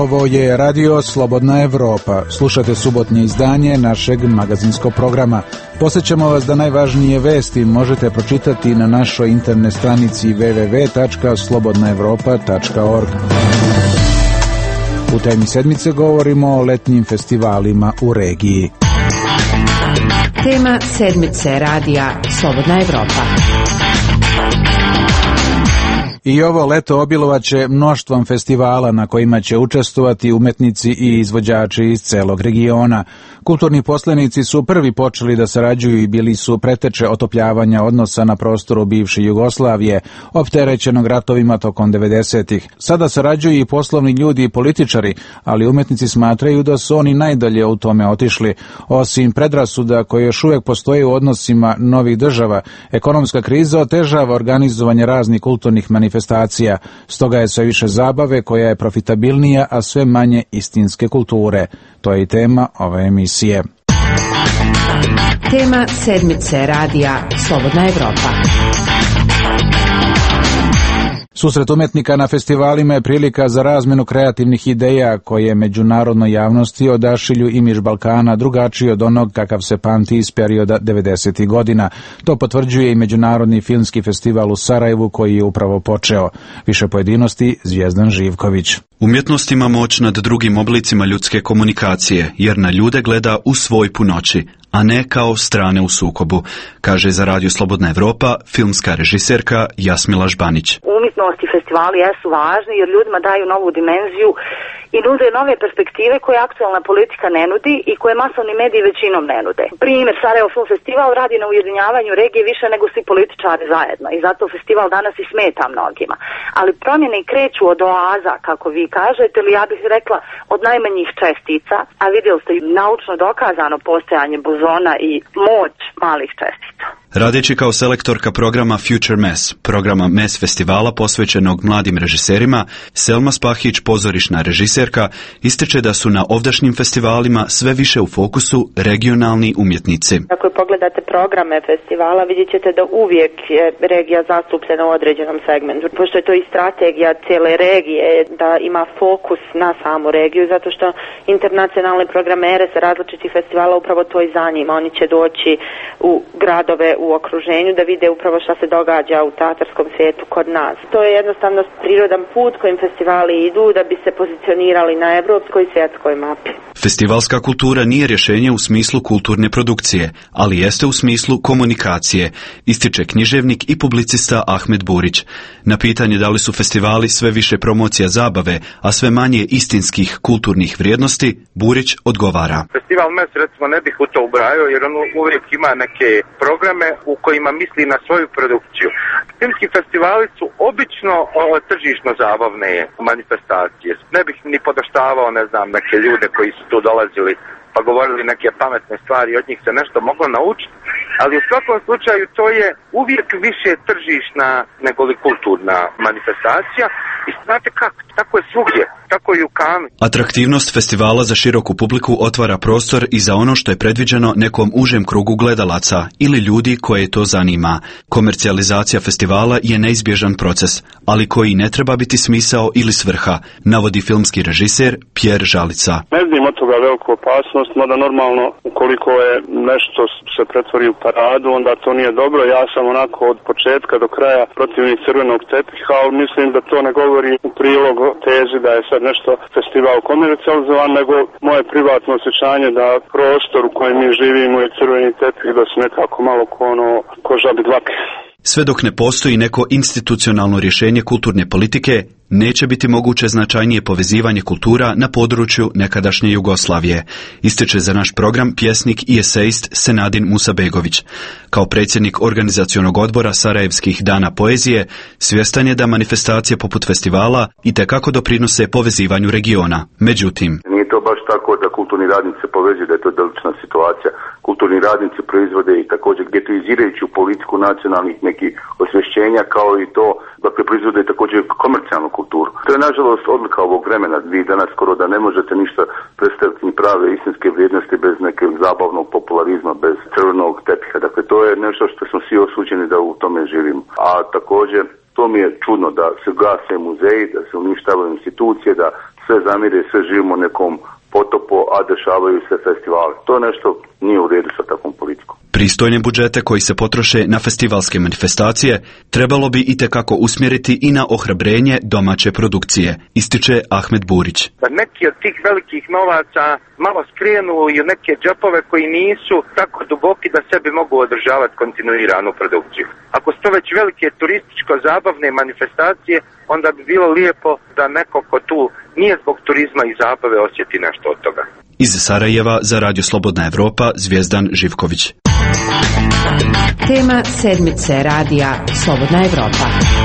Ovo je Radio Slobodna Evropa. Slušate subotnje izdanje našeg magazinskog programa. Podsjećamo vas da najvažnije vesti možete pročitati na našoj internet stranici www.slobodnaevropa.org. U temi sedmice govorimo o letnjim festivalima u regiji. Tema sedmice radija Slobodna Evropa. I ovo leto obilovaće mnoštvom festivala na kojima će učestvovati umetnici i izvođači iz celog regiona. Kulturni poslenici su prvi počeli da sarađuju i bili su preteče otopljavanja odnosa na prostoru bivše Jugoslavije, opterećenog ratovima tokom 90-ih. Sada sarađuju i poslovni ljudi i političari, ali umetnici smatraju da su oni najdalje u tome otišli. Osim predrasuda koje još uvijek postoje u odnosima novih država, ekonomska kriza otežava organizovanje raznih kulturnih manifestacija, stoga je sve više zabave koja je profitabilnija, a sve manje istinske kulture. To je i tema ove emisije. Tema sedmice radija Slobodna Evropa. Susret umetnika na festivalima je prilika za razmjenu kreativnih ideja koje međunarodnoj javnosti odašilju imidž Balkana drugačiji od onog kakav se pamti iz perioda 90. godina. To potvrđuje i Međunarodni filmski festival u Sarajevu koji je upravo počeo. Više pojedinosti Zvijezdan Živković. Umjetnost ima moć nad drugim oblicima ljudske komunikacije, jer na ljude gleda u svoj punoći, a ne kao strane u sukobu, kaže za Radio Slobodna Evropa filmska režiserka Jasmila Žbanić. Umjetnost i festivali jesu važni jer ljudima daju novu dimenziju i nude nove perspektive koje aktualna politika ne nudi i koje masovni mediji većinom ne nude. Primjer, Sarajevo Film Festival radi na ujedinjavanju regije više nego svi političari zajedno i zato festival danas i smeta mnogima. Ali promjene kreću od oaza, kako vi kažete, ili ja bih rekla od najmanjih čestica, a vidjeli ste i naučno dokazano postojanje bozona i moć malih čestica. Radeći kao selektorka programa Future Mess, programa Mess festivala posvećenog mladim režiserima, Selma Spahić, pozorišna režiserka, ističe da su na ovdašnjim festivalima sve više u fokusu regionalni umjetnici. Ako pogledate programe festivala, vidjet ćete da uvijek je regija zastupljena u određenom segmentu. Pošto je to i strategija cijele regije, da ima fokus na samu regiju, zato što internacionalne programere sa različitih festivala upravo to i zanima. Oni će doći u gradove u okruženju da vide upravo šta se događa u teatarskom svijetu kod nas. To je jednostavno prirodan put kojim festivali idu da bi se pozicionirali na evropskoj i svjetskoj mapi. Festivalska kultura nije rješenje u smislu kulturne produkcije, ali jeste u smislu komunikacije, ističe književnik i publicista Ahmed Burić. Na pitanje da li su festivali sve više promocija zabave, a sve manje istinskih kulturnih vrijednosti, Burić odgovara. Festival Mes recimo ne bih u to ubrajao jer on uvijek ima neke programe u kojima misli na svoju produkciju. Filmski festivali su obično tržišno zabavne manifestacije. Ne bih ni podaštavao, neke ljude koji su tu dolazili pa govorili neke pametne stvari, od njih se nešto moglo naučiti, ali u svakom slučaju to je uvijek više tržišna nego li kulturna manifestacija i znate kako, tako je svugdje, tako je u Kanu. Atraktivnost festivala za široku publiku otvara prostor i za ono što je predviđeno nekom užem krugu gledalaca ili ljudi koje to zanima. Komercijalizacija festivala je neizbježan proces, ali koji ne treba biti smisao ili svrha, navodi filmski režiser Pierre Žalica. Ne vidim od toga veliku opasnost, mada normalno ukoliko je nešto se pretvori u paradu, onda to nije dobro. Ja sam onako od početka do kraja protivnik crvenog tepiha, ali mislim da to ne govori u prilog tezi da je sad nešto festival komercijalizovan, nego moje privatno osjećanje da prostor u kojem mi živimo je crveni tepih, da se nekako malo ko žabi dlake. Sve dok ne postoji neko institucionalno rješenje kulturne politike, neće biti moguće značajnije povezivanje kultura na području nekadašnje Jugoslavije, ističe za naš program pjesnik i esejist Senadin Musabegović. Kao predsjednik organizacionog odbora Sarajevskih dana poezije, svjestan je da manifestacije poput festivala itekako doprinose povezivanju regiona. Međutim, nije to baš tako da kulturni radnici se povezuju, da je to delična situacija. Kulturni radnici proizvode i također getoizirajuću politiku nacionalnih nekih osvješćenja, kao i to da proizvode također komercijalnu kulturu. To je nažalost odlika ovog vremena. Vi danas skoro da ne možete ništa predstaviti ni prave istinske vrijednosti bez nekog zabavnog popularizma, bez crvenog tepiha. Dakle, to je nešto što smo svi osuđeni da u tome živimo. A također To mi je čudno da se gase muzeji, da se uništavaju institucije, da sve zamire, sve živimo nekom potopu, a dešavaju se festivali. To je nešto nije u redu sa takvom politikom. Pristojne budžete koji se potroše na festivalske manifestacije trebalo bi itekako usmjeriti i na ohrabrenje domaće produkcije, ističe Ahmed Burić. Da neki od tih velikih novaca malo skrenu i u neke džepove koji nisu tako duboki da sebi mogu održavati kontinuiranu produkciju. Ako su to već velike turističko-zabavne manifestacije, onda bi bilo lijepo da neko ko tu nije zbog turizma i zabave osjeti nešto od toga. Iz Sarajeva za Radio Slobodna Evropa, Zvijezdan Živković. Tema sedmice radija Slobodna Evropa.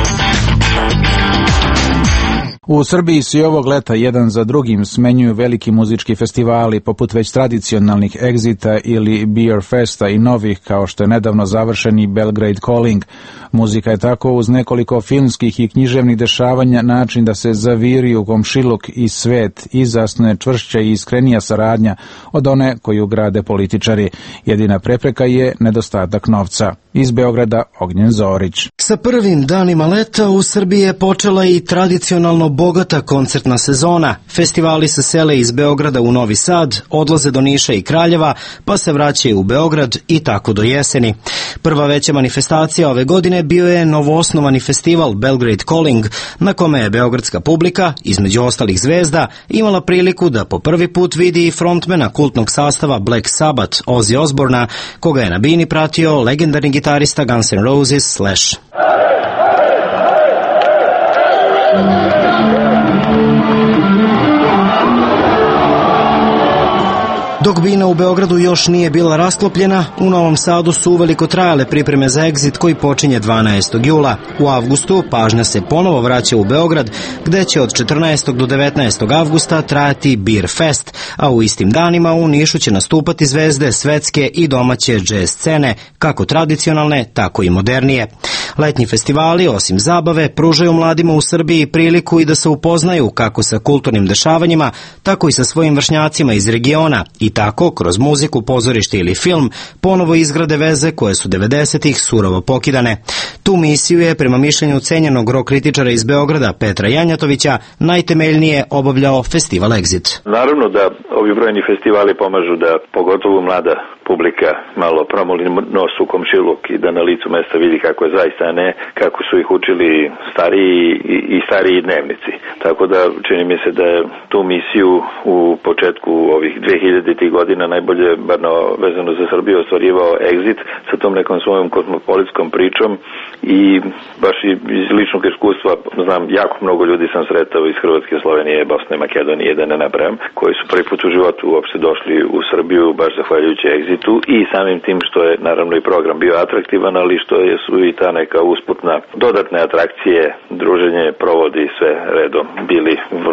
U Srbiji se i ovog leta jedan za drugim smenjuju veliki muzički festivali poput već tradicionalnih Exita ili Beer Festa i novih kao što je nedavno završeni Belgrade Calling. Muzika je tako uz nekoliko filmskih i književnih dešavanja način da se zaviri u komšiluk i svet i zasnuje čvršća i iskrenija saradnja od one koju grade političari. Jedina prepreka je nedostatak novca. Iz Beograda Ognjen Zorić. Sa prvim danima leta u Srbiji je počela i tradicionalno bogata koncertna sezona. Festivali se sele iz Beograda u Novi Sad, odlaze do Niša i Kraljeva, pa se vraćaju u Beograd i tako do jeseni. Prva veća manifestacija ove godine bio je novoosnovani festival Belgrade Calling, na kome je beogradska publika, između ostalih zvezda, imala priliku da po prvi put vidi i frontmena kultnog sastava Black Sabbath, Ozzy Osbourna, koga je na bini pratio legendarni gitarista Guns N' Roses Slash. Dok bina u Beogradu još nije bila rasklopljena, u Novom Sadu su uveliko trajale pripreme za Exit koji počinje 12. jula. U avgustu pažnja se ponovo vraća u Beograd, gde će od 14. do 19. avgusta trajati Beer Fest, a u istim danima u Nišu će nastupati zvezde svetske i domaće jazz scene, kako tradicionalne, tako i modernije. Letnji festivali, osim zabave, pružaju mladima u Srbiji priliku i da se upoznaju kako sa kulturnim dešavanjima, tako i sa svojim vršnjacima iz regiona i tako, kroz muziku, pozorište ili film, ponovo izgrade veze koje su 90-ih surovo pokidane. Tu misiju je, prema mišljenju cenjenog rock kritičara iz Beograda Petra Janjatovića, najtemeljnije obavljao festival Exit. Naravno da ovi brojni festivali pomažu da pogotovo mlada publika malo promoli nos u komšiluk i da na licu mesta vidi kako je zaista, ne kako su ih učili stariji dnevnici. Tako da čini mi se da je tu misiju u početku ovih 2000-ih godina najbolje, barno vezano za Srbiju, ostvarivao Exit sa tom nekom svojom kosmopolitskom pričom i baš iz ličnog iskustva znam, jako mnogo ljudi sam sretao iz Hrvatske, Slovenije, Bosne i Makedonije, da ne nabrajam, koji su prvi put u životu uopšte došli u Srbiju baš zahvaljujući Exitu i samim tim što je naravno i program bio atraktivan, ali što su i ta neka usputna dodatne atrakcije, druženje, provodi sve redom bili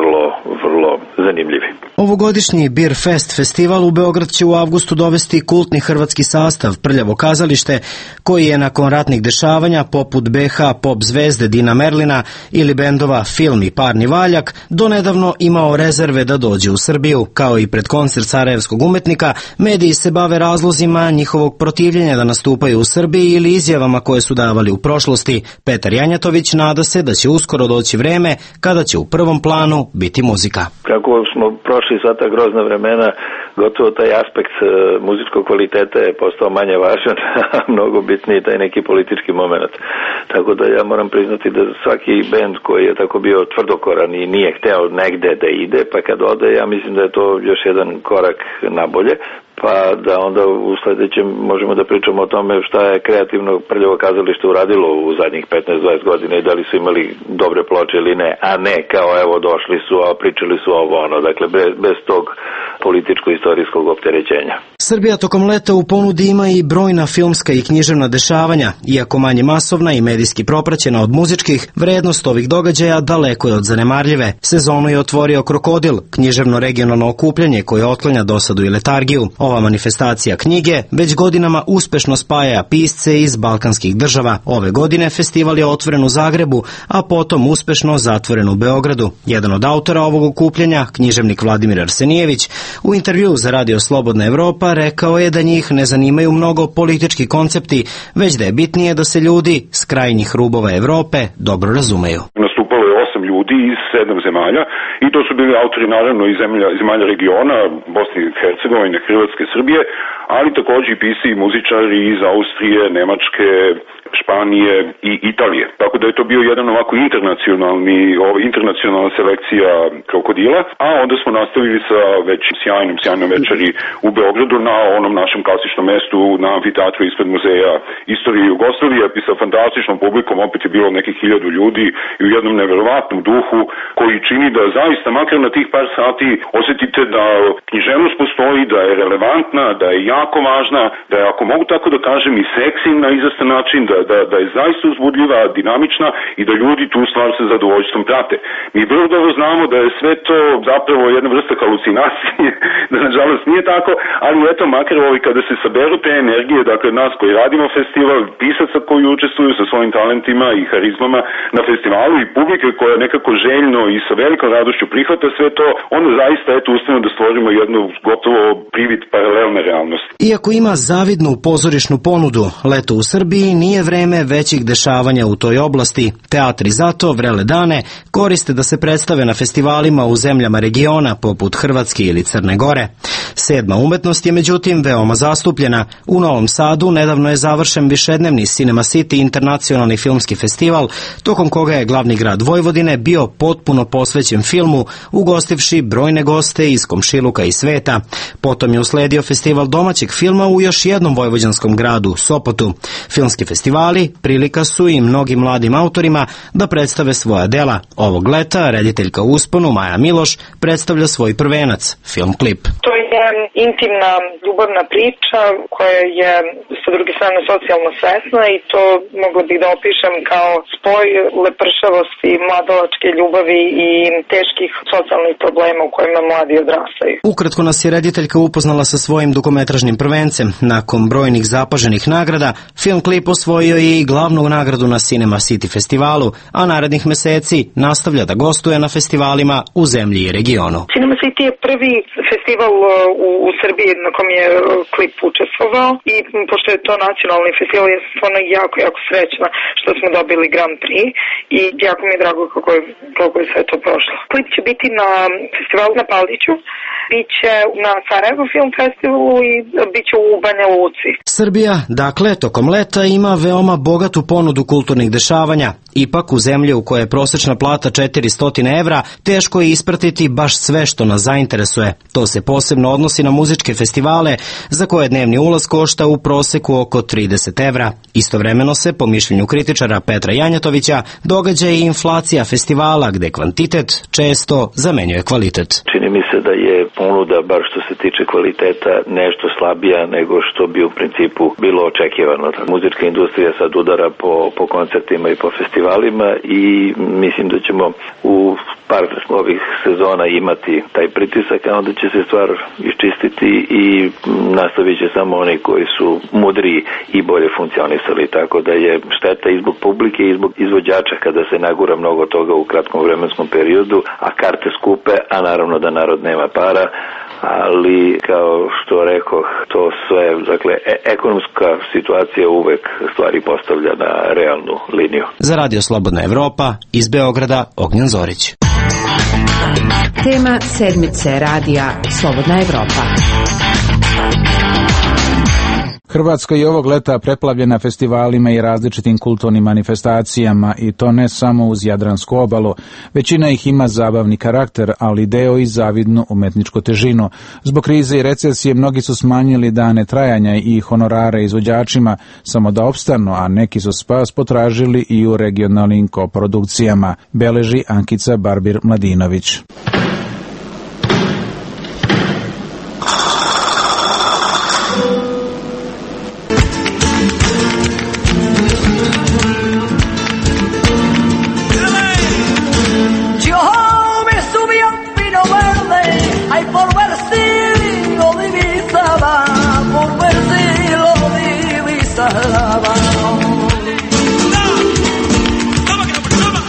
vrlo zanimljivi. Ovogodišnji Beer Fest festival u Beograd će u avgustu dovesti kultni hrvatski sastav Prljavo kazalište, koji je nakon ratnih dešavanja poput BH pop zvezde Dina Merlina ili bendova Film i Parni valjak donedavno imao rezerve da dođe u Srbiju. Kao i pred koncert sarajevskog umetnika, mediji se bave razlozima njihovog protivljenja da nastupaju u Srbiji ili izjavama koje su davali u prošlosti. Petar Janjatović nada se da će uskoro doći vreme kada će u prvom planu biti muzika. Kako smo prošli sva ta grozna vremena, gotovo taj aspekt muzičkog kvaliteta je postao manje važan, a mnogo bitniji taj neki politički moment. Tako da ja moram priznati da svaki bend koji je tako bio tvrdokoran i nije hteo negde da ide, pa kad ode, ja mislim da je to još jedan korak nabolje. Pa da onda u sledećem možemo da pričamo o tome šta je kreativno Prljavo kazalište uradilo u zadnjih 15-20 godina i da li su imali dobre ploče ili ne, a ne kao evo došli su, a pričali su ovo ono, dakle bez tog političko-istorijskog opterećenja. Srbija tokom leta u ponudi ima i brojna filmska i književna dešavanja, iako manje masovna i medijski propraćena od muzičkih, vrednost ovih događaja daleko je od zanemarljive. Sezonu je otvorio Krokodil, književno regionalno okupljanje koje otklanja dosadu i letargiju. Ova manifestacija knjige već godinama uspešno spaja pisce iz balkanskih država. Ove godine festival je otvoren u Zagrebu, a potom uspešno zatvoren u Beogradu. Jedan od autora ovog okupljanja, književnik Vladimir Arsenijević, u intervju intervjuu za Radio Slobodna Evropa rekao je da njih ne zanimaju mnogo politički koncepti, već da je bitnije da se ljudi s krajnjih rubova Evrope dobro razumeju. Nastupalo je 8 ljudi iz 7 zemalja i to su bili autori naravno iz zemalja regiona, Bosne i Hercegovine, Hrvatske, Srbije, ali takođe i pisci i muzičari iz Austrije, Nemačke, Španije i Italije. Tako da je to bio jedan ovako internacionalna selekcija krokodila, a onda smo nastavili sa već sjajnom večeri u Beogradu na onom našem klasičnom mestu na amfiteatru ispred Muzeja istorije Jugoslavije i sa fantastičnom publikom, opet je bilo nekih 1000 ljudi i u jednom neverovatnom duhu koji čini da zaista makar na tih par sati osetite da književnost postoji, da je relevantna, da je jako važna, da je, ako mogu tako da kažem, i seksi na izvestan način, da je zaista uzbudljiva, dinamična i da ljudi tu stvar sa zadovoljstvom prate. Mi vrlo dobro znamo da je sve to zapravo jedna vrsta halucinacije, da nažalost nije tako, ali eto, makar kada se saberu te energije, dakle nas koji radimo festival, pisaca koji učestvuju sa svojim talentima i harizmama na festivalu i publike koja nekako željno i sa velikom radošću prihvata sve to, onda zaista uspemo da stvorimo jednu gotovo privid paralelne realnosti. Iako ima zavidnu pozorišnu ponudu, leto u Srbiji nije vreme većih dešavanja u toj oblasti. Teatri zato vrele dane koriste da se predstave na festivalima u zemljama regiona poput Hrvatske ili Crne Gore. Sedma umetnost je međutim veoma zastupljena. U Novom Sadu nedavno je završen višednevni Cinema City internacionalni filmski festival, tokom koga je glavni grad Vojvodine bio potpuno posvećen filmu, ugostivši brojne goste iz komšiluka i sveta. Potom je usledio festival domaćeg filma u još jednom vojvođanskom gradu, Sopotu. Filmski festivali prilika su i mnogim mladim autorima da predstave svoja dela. Ovog leta rediteljka u Usponu Maja Miloš predstavlja svoj prvenac, film klip. To je intimna ljubavna priča koja je sa druge strane socijalno svesna i to mogu bih da opišem kao spoj lepršavosti, mladalačke ljubavi i teških socijalnih problema u kojima mladi odrastaju. Ukratko nas je rediteljka upoznala sa svojim dugometražnim prvencem. Nakon brojnih zapaženih nagrada, film klip osvojio je i glavnu nagradu na Cinema City festivalu, a narednih meseci nastavlja da gostuje na festivalima u zemlji i regionu. Cinema City je prvi festival u Srbiji na kom je klip učestvovao i pošto je to nacionalni festival, ja sam stvarno jako srećna što smo dobili Grand Prix i jako mi je drago kako je sve to prošlo. Klip će biti na festivalu na Paliću, biće na Sarajevo Film Festivalu i biće u Banja Luci. Srbija, dakle, tokom leta ima veoma bogatu ponudu kulturnih dešavanja. Ipak, u zemlji u kojoj je prosečna plata 400 evra, teško je ispratiti baš sve što nas zainteresuje. To se posebno odnosi na muzičke festivale, za koje dnevni ulaz košta u proseku oko 30 evra. Istovremeno se, po mišljenju kritičara Petra Janjatovića, događa i inflacija festivala, gde kvantitet često zamenjuje kvalitet. Čini mi se da je ponuda, bar što se tiče kvaliteta, nešto slabija nego što bi u principu bilo očekivano. Muzička industrija sad udara po koncertima i po festivalima i mislim da ćemo u par ovih sezona imati taj pritisak, a onda će se stvar iščistiti i nastavit će samo oni koji su mudriji i bolje funkcionisali, tako da je šteta i zbog publike i zbog izvođača kada se nagura mnogo toga u kratkom vremenskom periodu, a karte skupe, a naravno da narod nema para, ali kao što rekoh, to sve, dakle, ekonomska situacija uvek stvari postavlja na realnu liniju. Za Radio Slobodna Evropa, iz Beograda, Ognjen Zorić. Tema sedmice radija Slobodna Evropa. Hrvatska je ovog leta preplavljena festivalima i različitim kulturnim manifestacijama i to ne samo uz Jadransku obalu. Većina ih ima zabavni karakter, ali deo i zavidnu umetničku težinu. Zbog krize i recesije mnogi su smanjili dane trajanja i honorare izvođačima samo da opstanu, a neki su spas potražili i u regionalnim koprodukcijama, beleži Ankica Barbir-Mladinović.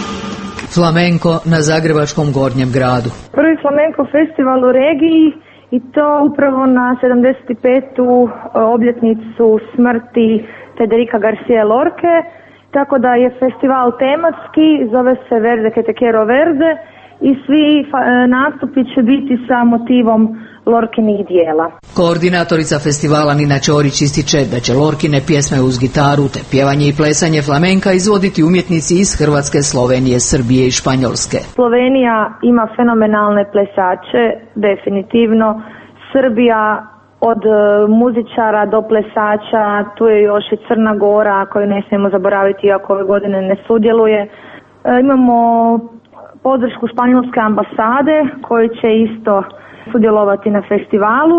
Flamenko na Zagrebačkom Gornjem gradu. Prvi flamenko festival u regiji i to upravo na 75. obljetnicu smrti Federica Garcia Lorque, tako da je festival tematski, zove se Verde que te quiero verde i svi nastupi će biti sa motivom Lorkinih dijela. Koordinatorica festivala Nina Ćorić ističe da će Lorkine pjesme uz gitaru te pjevanje i plesanje flamenka izvoditi umjetnici iz Hrvatske, Slovenije, Srbije i Španjolske. Slovenija ima fenomenalne plesače, definitivno. Srbija od muzičara do plesača, tu je još i Crna Gora koju ne smijemo zaboraviti iako ove godine ne sudjeluje. Imamo podršku Španjolske ambasade koji će isto sudjelovati na festivalu.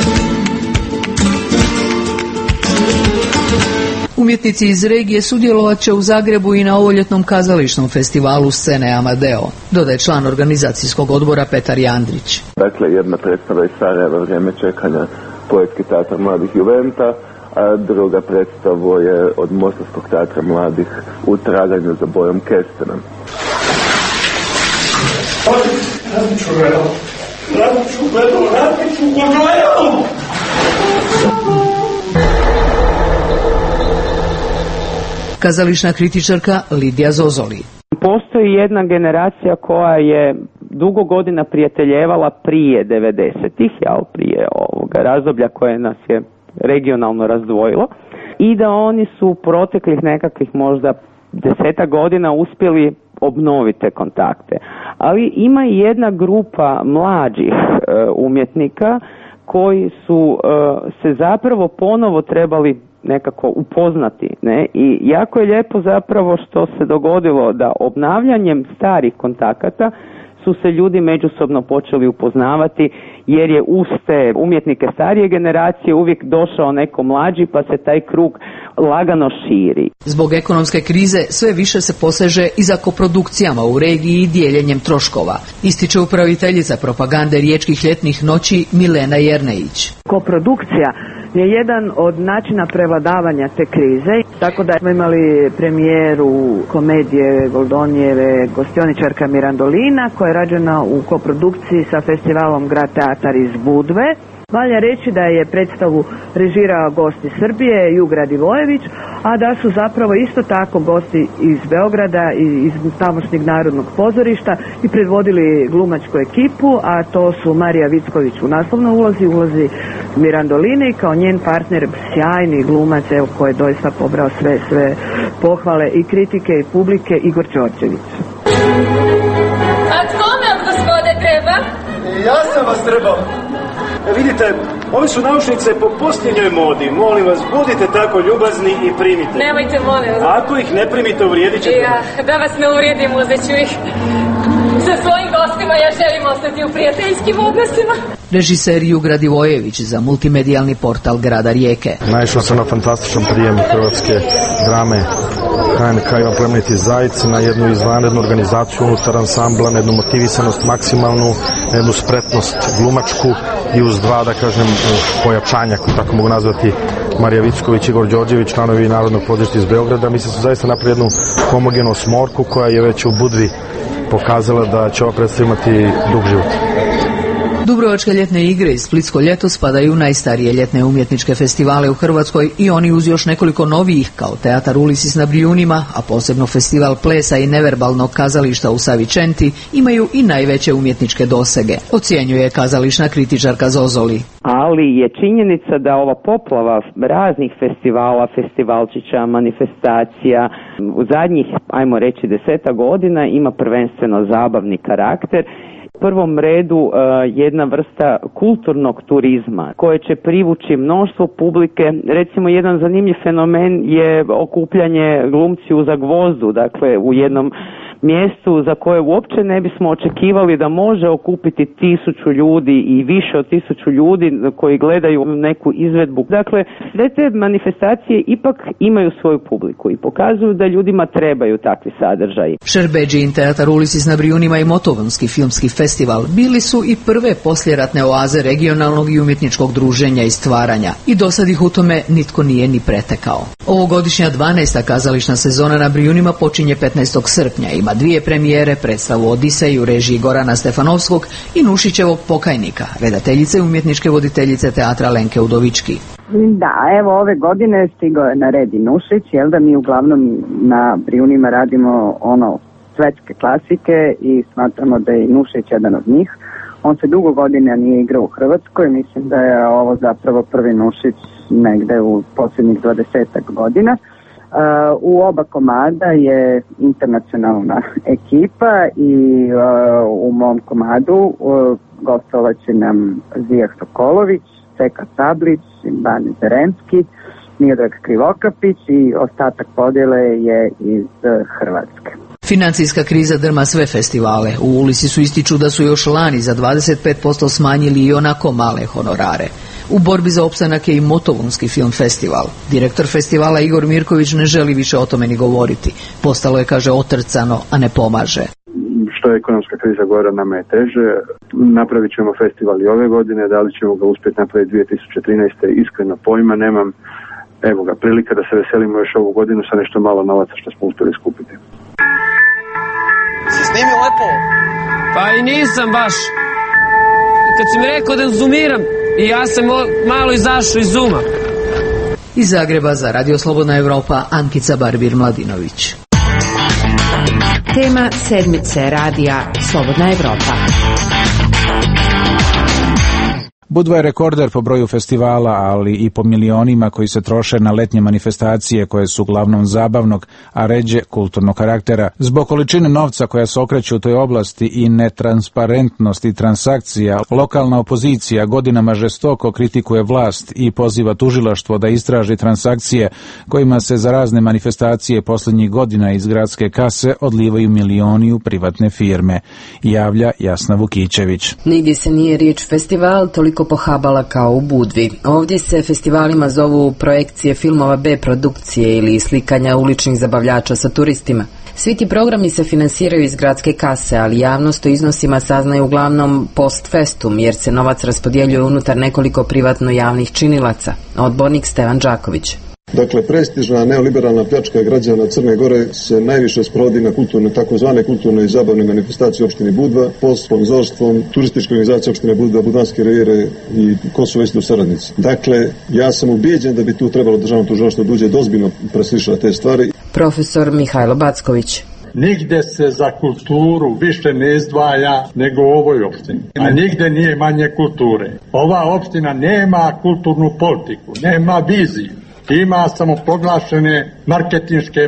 Umjetnici iz regije sudjelovat će u Zagrebu i na ovoljetnom kazališnom festivalu Scene Amadeo, dodaje član organizacijskog odbora Petar Jandrić. Dakle, jedna predstava iz Sarajeva, Vrijeme čekanja, Poetski teatr mladih Juventa, a druga predstava je od Mostarskog teatra mladih U traganju za Bojom Kestenom. Kazališna kritičarka Lidija Zozoli. Postoji jedna generacija koja je dugo godina prijateljevala prije 90-ih, prije ovoga razdoblja koje nas je regionalno razdvojilo, i da oni su proteklih nekakvih možda 10 godina uspjeli obnoviti te kontakte. Ali ima i jedna grupa mlađih umjetnika koji su se zapravo ponovo trebali nekako upoznati, ne? I jako je lijepo zapravo što se dogodilo da obnavljanjem starih kontakata su se ljudi međusobno počeli upoznavati, jer je uz te umjetnike starije generacije uvijek došao neko mlađi, pa se taj krug lagano širi. Zbog ekonomske krize sve više se poseže i za koprodukcijama u regiji i dijeljenjem troškova, ističe upraviteljica propagande Riječkih ljetnih noći Milena Jernejić. Koprodukcija je jedan od načina prevladavanja te krize, tako da smo imali premijeru komedije Goldonijeve Gostioničarka Mirandolina, koja je rađena u koprodukciji sa festivalom Grad Teatar iz Budve. Valja reći da je predstavu režirao gost iz Srbije, Jug Radivojević, a da su zapravo isto tako gosti iz Beograda i iz tamošnjeg Narodnog pozorišta i predvodili glumačku ekipu, a to su Marija Vicković u naslovnoj ulozi Mirandoline i kao njen partner sjajni glumac, evo, koji je doista pobrao sve pohvale i kritike i publike, Igor Đorđević. A tko me od gospode treba? Ja sam vas trebao. Vidite, ovi su naučnice po posljednjoj modi. Molim vas, budite tako ljubazni i primite. Nemojte, molim vas. Ako ih ne primite, uvrijedit ćete. Ja, da vas ne uvrijedim, uzet ću ih. Sa svojim gostima ja želim ostati u prijateljskim odnosima. Režiser Jug Radivojević za multimedijalni portal grada Rijeke. Naišao sam na fantastičan prijem hrvatske drame HNK Ivan Plemeniti Zajec, na jednu izvanrednu organizaciju unutar ansambla, na jednu motivisanost maksimalnu, na jednu spretnost glumačku i uz dva, da kažem, pojačanja, ako tako mogu nazvati, Marija Vicković i Igor Đorđević, članovi Narodnog pozorišta iz Beograda. Mislim su zaista napravili jednu homogenu smorku koja je već u Budvi pokazala da će ova predstava imati dug život. Dubrovačke ljetne igre i Splitsko ljeto spadaju u najstarije ljetne umjetničke festivale u Hrvatskoj i oni uz još nekoliko novijih kao Teatar Ulisis na Brijunima, a posebno Festival plesa i neverbalnog kazališta u Savičenti imaju i najveće umjetničke dosege, ocjenjuje kazališna kritičarka Zozoli. Ali je činjenica da ova poplava raznih festivala, festivalčića, manifestacija u zadnjih, ajmo reći, 10 godina ima prvenstveno zabavni karakter. U prvom redu jedna vrsta kulturnog turizma koje će privući mnoštvo publike. Recimo, jedan zanimljiv fenomen je okupljanje glumci u Zagvozdu, dakle u jednom mjestu za koje uopće ne bismo očekivali da može okupiti 1000 ljudi i više od 1000 ljudi koji gledaju neku izvedbu. Dakle, sve te manifestacije ipak imaju svoju publiku i pokazuju da ljudima trebaju takvi sadržaji. Šerbeđin, Teatar Ulisis na Brijunima i Motovunski filmski festival bili su i prve poslijeratne oaze regionalnog i umjetničkog druženja i stvaranja i dosad ih u tome nitko nije ni pretekao. Ovogodišnja 12. kazališna sezona na Brijunima počinje 15. srpnja, ima dvije premijere, predstavu Odisej u režiji Gorana Stefanovskog i Nušićevog Pokajnika, redateljice i umjetničke voditeljice teatra Lenke Udovički. Da, evo ove godine stigao je na red i Nušić, jel da mi uglavnom na Brijunima radimo svetske klasike i smatramo da je i Nušić jedan od njih. On se dugo godina nije igrao u Hrvatskoj, mislim da je ovo zapravo prvi Nušić negde u posljednjih 20 godina. U oba komada je internacionalna ekipa i u mom komadu gostovaće nam Zijah Sokolović, Seka Sablić, Bane Zerenski, Miodrag Krivokapić i ostatak podjele je iz Hrvatske. Financijska kriza drma sve festivale. U Ulici su ističu da su još lani za 25% smanjili i onako male honorare. U borbi za opstanak je i Motovunski film festival. Direktor festivala Igor Mirković ne želi više o tome ni govoriti. Postalo je, kaže, otrcano, a ne pomaže. Što je ekonomska kriza gore, nama je teže. Napravit ćemo festival i ove godine, da li ćemo ga uspjeti napraviti 2013. Iskreno pojma nemam. Evo ga, prilika da se veselimo još ovu godinu sa nešto malo novaca što smo uspjeli skupiti. Si snimio lepo? Pa i nisam baš. Kad si mi rekao da zoomiram, i ja sam malo izašao iz zooma. Iz Zagreba za Radio Slobodna Evropa, Ankica Barbir-Mladinović. Tema sedmice radija Slobodna Evropa. Budva je rekorder po broju festivala, ali i po milionima koji se troše na letnje manifestacije koje su uglavnom zabavnog, a ređe kulturnog karaktera. Zbog količine novca koja se okreće u toj oblasti i netransparentnosti transakcija, lokalna opozicija godinama žestoko kritikuje vlast i poziva tužilaštvo da istraži transakcije kojima se za razne manifestacije posljednjih godina iz gradske kase odlivaju milioni u privatne firme, javlja Jasna Vukićević. Nigdje se nije riječ festival toliko pohabala kao u Budvi. Ovdje se festivalima zovu projekcije filmova B produkcije ili slikanja uličnih zabavljača sa turistima. Svi ti programi se finansiraju iz gradske kase, ali javnost o iznosima saznaju uglavnom post festum, jer se novac raspodjeljuje unutar nekoliko privatno javnih činilaca. Odbornik Stevan Đaković. Dakle, prestižna neoliberalna pljačka građana Crne Gore se najviše sprovodi na takozvane kulturne i zabavne manifestacije u opštini Budva, pod sponzorstvom turističke organizacije opštine Budva, Budanske rivijere i Kosovo isto saradnici. Dakle, ja sam ubijeđen da bi tu trebalo državno tužilaštvo da uđe ozbiljno preslišati te stvari. Profesor Mihajlo Backović. Nigde se za kulturu više ne izdvaja nego u ovoj opštini, a nigde nije manje kulture. Ova opština nema kulturnu politiku, nema viziju. Ima samoproglašene marketinške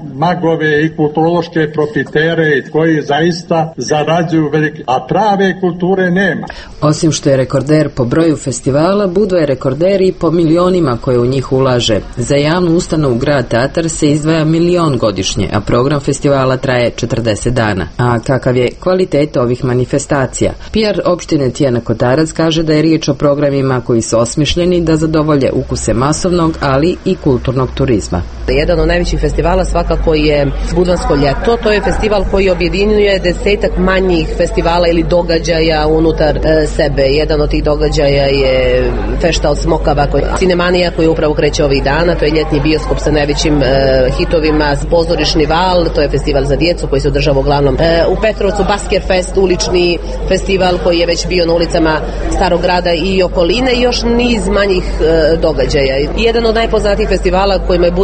magove i kulturološke profitere koji zaista zarađuju velike, a prave kulture nema. Osim što je rekorder po broju festivala, Budva je rekorder i po milionima koje u njih ulaže. Za javnu ustanovu Grad Teatar se izdvaja 1 milion godišnje, a program festivala traje 40 dana. A kakav je kvalitet ovih manifestacija? PR opštine Tijana Kotarac kaže da je riječ o programima koji su osmišljeni da zadovolje ukuse masovnog, ali i kulturnog turizma. Jedan od najvećih festivala svakako je Budvansko ljeto. To je festival koji objedinjuje 10 manjih festivala ili događaja unutar sebe. Jedan od tih događaja je Fešta od smokava, Cinemanija koji upravo kreće ovih dana. To je ljetni bioskop sa najvećim hitovima, Pozorišni val, to je festival za djecu koji se održava uglavnom u Petrovcu, Baskerfest, ulični festival koji je već bio na ulicama Starog grada i okoline i još niz manjih događaja. Jedan od najpoznatijih festivala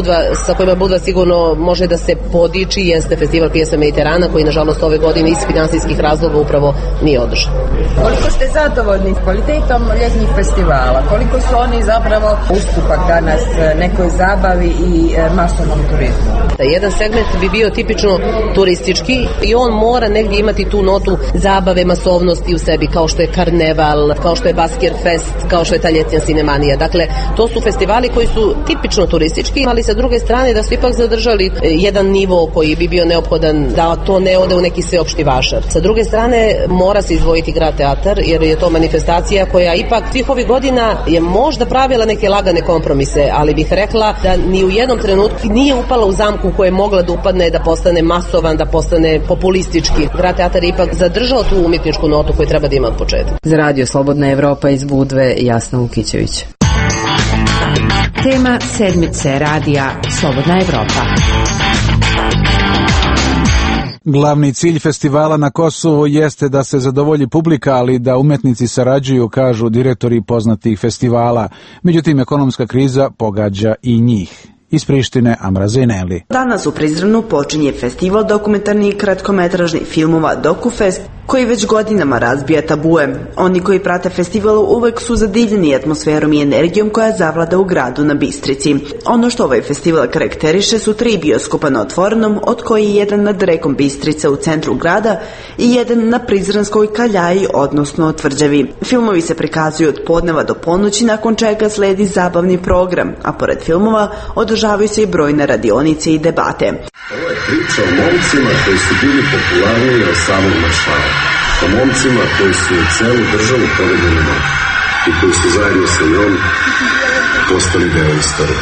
sa kojima Budva sigurno može da se podiči jeste festival Pjesa Mediterana koji nažalost ove godine iz finansijskih razloga upravo nije održan. Koliko ste zadovoljni kvalitetom ljetnih festivala? Koliko su oni zapravo ustupak danas nekoj zabavi i masovnom turizmu? Jedan segment bi bio tipično turistički i on mora negdje imati tu notu zabave, masovnosti u sebi, kao što je karneval, kao što je Baskerfest, kao što je ta ljetnja Cinemanija. Dakle, to su festivali koji su tipično turistički, ali sa druge strane da su ipak zadržali jedan nivo koji bi bio neophodan da to ne ode u neki sveopšti vašar. Sa druge strane mora se izdvojiti Grad Teatar jer je to manifestacija koja ipak svih ovih godina je možda pravila neke lagane kompromise, ali bih rekla da ni u jednom trenutku nije upala u zamku koja je mogla da upadne, da postane masovan, da postane populistički. Grad Teatar je ipak zadržao tu umjetničku notu koju treba da ima od početka. Za Radio Slobodna Evropa iz Budve, Jasna Vukićević. Tema sedmice radija Slobodna Evropa. Glavni cilj festivala na Kosovu jeste da se zadovolji publika, ali da umetnici sarađuju, kažu direktori poznatih festivala. Međutim, ekonomska kriza pogađa i njih. Iz Prištine, Amra Zeneli. Danas u Prizrenu počinje festival dokumentarnih kratkometražnih filmova DokuFest, koji već godinama razbija tabue. Oni koji prate festival uvek su zadivljeni atmosferom i energijom koja zavlada u gradu na Bistrici. Ono što ovaj festival karakteriše su 3 bioskopa na otvorenom, od koji je jedan nad rekom Bistrica u centru grada i jedan na Prizrenskoj Kaljaji, odnosno Tvrđavi. Filmovi se prikazuju od podneva do ponoći, nakon čega sledi zabavni program, a pored filmova održavaju se i brojne radionice i debate. Ovo je priča o momcima koji su bili popularniji od samog maršala. O momcima koji su celu državu povedali na i koji su zajedno sa njom postali deo istorije.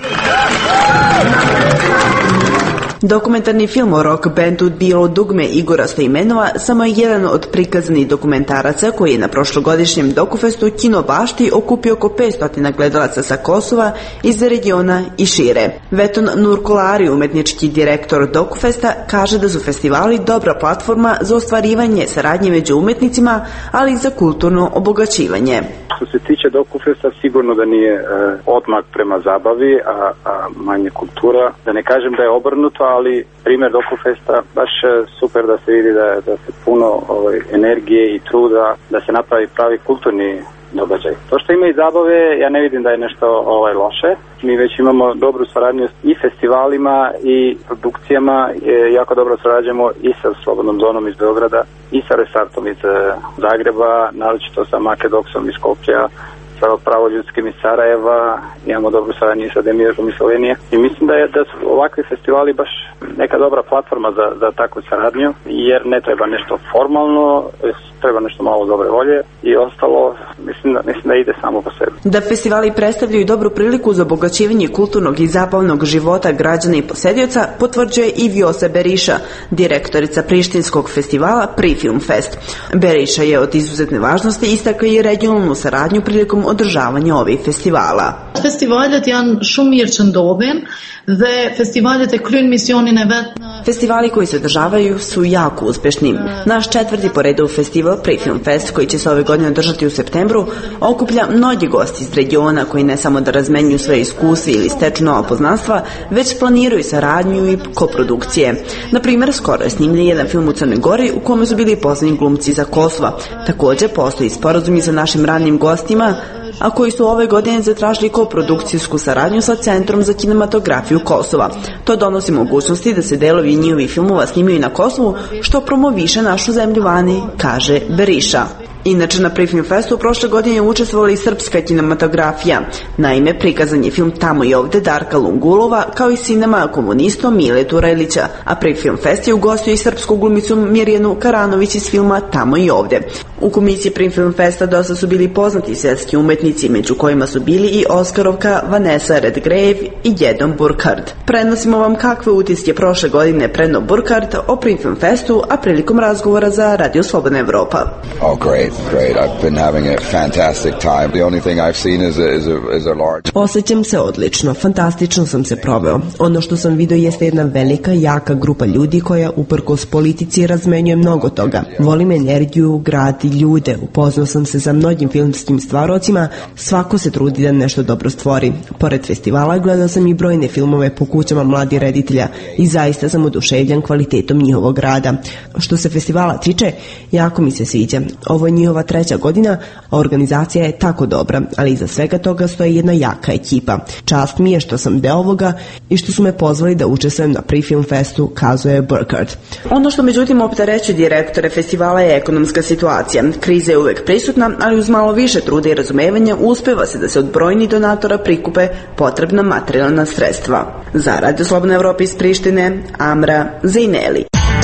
Dokumentarni film o rock bandu Bilo dugme Igora Stoimenova samo je jedan od prikazanih dokumentaraca koji je na prošlogodišnjem Dokufestu Kino Bašti okupio oko 500 gledalaca sa Kosova, iz regiona i šire. Veton Nurkolari, umetnički direktor Dokufesta, kaže da su festivali dobra platforma za ostvarivanje saradnje među umetnicima, ali i za kulturno obogaćivanje. Što se tiče Dokufesta, sigurno da nije odmak prema zabavi, a manje kultura. Da ne kažem da je obrnuto, ali primjer Dokufesta baš super da se vidi da se puno energije i truda da se napravi pravi kulturni događaj. To što ima i zabave, ja ne vidim da je nešto loše. Mi već imamo dobru saradnju i festivalima i produkcijama, jako dobro surađujemo i sa Slobodnom zonom iz Beograda i sa Restartom iz Zagreba, naročito sa Makedoksom iz Skoplja, sa Pravoljudskim iz Sarajeva, imamo dobru saradnju sa Demirom iz Slovenije i mislim da su ovakvi festivali baš neka dobra platforma za takvu saradnju, jer ne treba nešto formalno, treba nešto malo dobre volje i ostalo mislim da ide samo po sebi. Da festivali predstavljaju dobru priliku za obogaćivanje kulturnog i zabavnog života građana i posedioca potvrđuje i Vjosa Beriša, direktorica prištinskog festivala Prifilm Fest. Beriša je od izuzetne važnosti istakla i regionalnu saradnju prilikom održavanja ovih festivala. Festivalet janë shumë mirë që ndohen dhe festivalet e kryen misionin e vet. Festivali koji se održavaju su jako uspešni. Naš 4. po redu festival Prifilm Fest, koji će se ove godine održati u septembru, okuplja mnogi gosti iz regiona koji ne samo da razmenjuju svoje iskustva ili steču nova poznanstva, već planiraju saradnju i koprodukcije. Na primjer, skoro je snimljen jedan film u Crnoj Gori u kome su bili pozvani glumci za Kosova. Također postoji sporazumi sa našim ranim gostima, a koji su ove godine zatražili koprodukcijsku saradnju sa Centrom za kinematografiju Kosova. To donosi mogućnosti da se delovi njihovih filmova snimaju na Kosovu, što promoviše našu zemlju vani, kaže Beriša. Inače, na Prifilm Festu prošle godine je učestvovala i srpska kinematografija. Naime, prikazan je film Tamo i ovde Darka Lungulova, kao i Sinema komunistom Mile Turelića, a Prifilm Fest je ugostio i srpsku glumicu Mirjanu Karanović iz filma Tamo i ovde. U komisiji Prifilm Festa dosta su bili poznati svetski umetnici, među kojima su bili i Oskarovka Vanessa Redgrave i Jedom Burkhardt. Prenosimo vam kakve utiske prošle godine preneo Burkhardt o Prifilm Festu, a prilikom razgovora za Radio Slobodna Evropa. Oh, great. I've been having a fantastic time. The only thing I've seen is a large... Osjećam se odlično, fantastično sam se proveo. Ono što sam vidio jeste jedna velika, jaka grupa ljudi koja uprkos politici razmenjuje mnogo toga. Volim energiju, grad i ljude. Upoznao sam se sa mnogim filmskim stvarocima, svako se trudi da nešto dobro stvori. Pored festivala gledao sam i brojne filmove po kućama mladih reditelja i zaista sam oduševljen kvalitetom njihovog rada. Što se festivala tiče, jako mi se sviđa. Ovo je njihova 3. godina, a organizacija je tako dobra, ali iza svega toga stoji jedna jaka ekipa. Čast mi je što sam deo ovoga i što su me pozvali da učestvujem na Prifilm Festu, kazuje Burkhardt. Ono što međutim opterećuje direktore festivala je ekonomska situacija. Kriza je uvek prisutna, ali uz malo više truda i razumevanja uspeva se da se od brojnih donatora prikupe potrebna materijalna sredstva. Za Radio Slobodna Evropa iz Prištine, Amra Zeneli.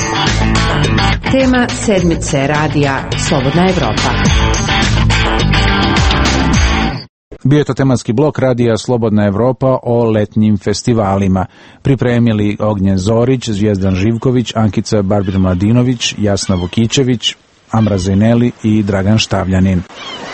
Tema sedmice radija Slobodna Evropa. Bio je to tematski blok radija Slobodna Evropa o letnjim festivalima. Pripremili Ognjen Zorić, Zvijezdan Živković, Ankica Barbir Mladinović, Jasna Vukićević, Amra Zeneli i Dragan Štavljanin.